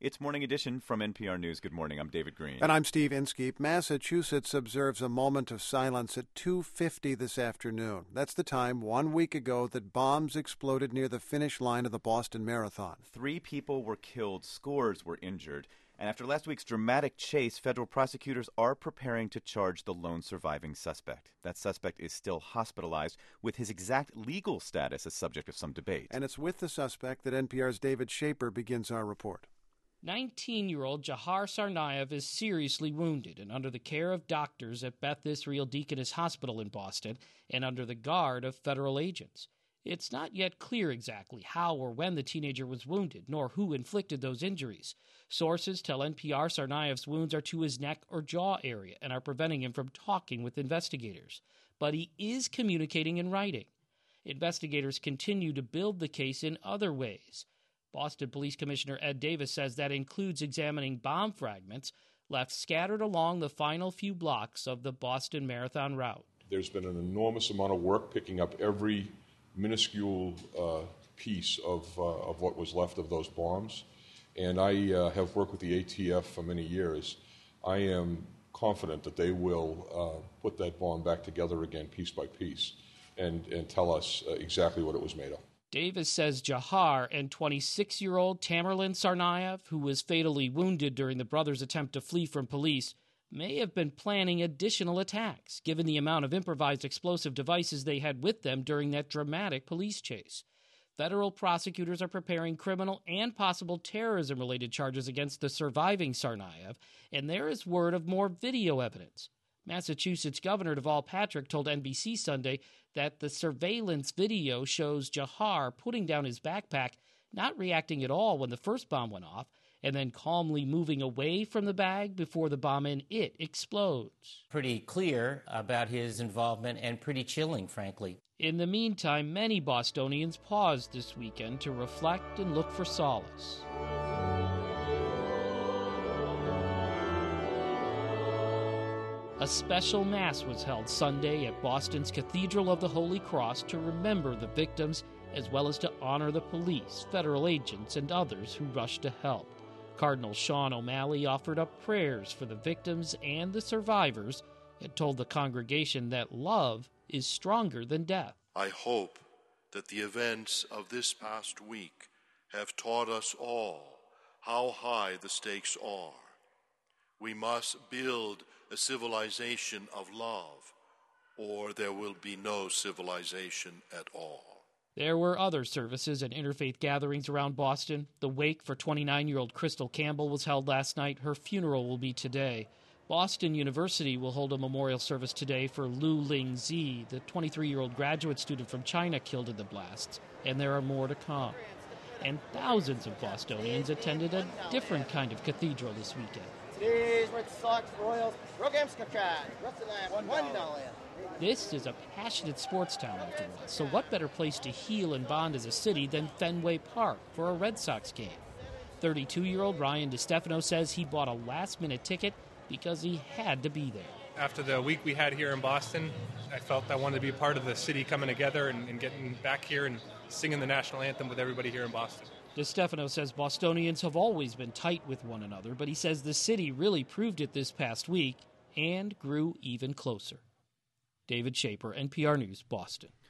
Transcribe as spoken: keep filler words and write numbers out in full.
It's Morning Edition from N P R News. Good morning. I'm David Green. And I'm Steve Inskeep. Massachusetts observes a moment of silence at two fifty this afternoon. That's the time one week ago that bombs exploded near the finish line of the Boston Marathon. Three people were killed, scores were injured. And after last week's dramatic chase, federal prosecutors are preparing to charge the lone surviving suspect. That suspect is still hospitalized, with his exact legal status a subject of some debate. And it's with the suspect that N P R's David Shaper begins our report. nineteen-year-old Jahar Sarnaev is seriously wounded and under the care of doctors at Beth Israel Deaconess Hospital in Boston and under the guard of federal agents. It's not yet clear exactly how or when the teenager was wounded, nor who inflicted those injuries. Sources tell N P R Sarnaev's wounds are to his neck or jaw area and are preventing him from talking with investigators. But he is communicating in writing. Investigators continue to build the case in other ways. Boston Police Commissioner Ed Davis says that includes examining bomb fragments left scattered along the final few blocks of the Boston Marathon route. There's been an enormous amount of work picking up every minuscule uh, piece of, uh, of what was left of those bombs. And I uh, have worked with the A T F for many years. I am confident that they will uh, put that bomb back together again piece by piece and, and tell us uh, exactly what it was made of. Davis says Jahar and twenty-six-year-old Tamerlan Sarnaev, who was fatally wounded during the brothers' attempt to flee from police, may have been planning additional attacks, given the amount of improvised explosive devices they had with them during that dramatic police chase. Federal prosecutors are preparing criminal and possible terrorism-related charges against the surviving Sarnaev, and there is word of more video evidence. Massachusetts Governor Deval Patrick told N B C Sunday that the surveillance video shows Jahar putting down his backpack, not reacting at all when the first bomb went off, and then calmly moving away from the bag before the bomb in it explodes. Pretty clear about his involvement and pretty chilling, frankly. In the meantime, many Bostonians paused this weekend to reflect and look for solace. A special mass was held Sunday at Boston's Cathedral of the Holy Cross to remember the victims, as well as to honor the police, federal agents, and others who rushed to help. Cardinal Sean O'Malley offered up prayers for the victims and the survivors and told the congregation that love is stronger than death. I hope that the events of this past week have taught us all how high the stakes are. We must build a civilization of love, or there will be no civilization at all. There were other services and interfaith gatherings around Boston. The wake for twenty-nine-year-old Crystal Campbell was held last night. Her funeral will be today. Boston University will hold a memorial service today for Liu Lingzi, the twenty-three-year-old graduate student from China killed in the blasts, and there are more to come. And thousands of Bostonians attended a different kind of cathedral this weekend. Today's Red Sox Royals, Rogamskakad, one dollar. This is a passionate sports town, after all, so what better place to heal and bond as a city than Fenway Park for a Red Sox game? thirty-two-year-old Ryan DeStefano says he bought a last-minute ticket because he had to be there. After the week we had here in Boston, I felt I wanted to be a part of the city coming together and, and getting back here and singing the national anthem with everybody here in Boston. DeStefano says Bostonians have always been tight with one another, but he says the city really proved it this past week and grew even closer. David Shaper, N P R News, Boston.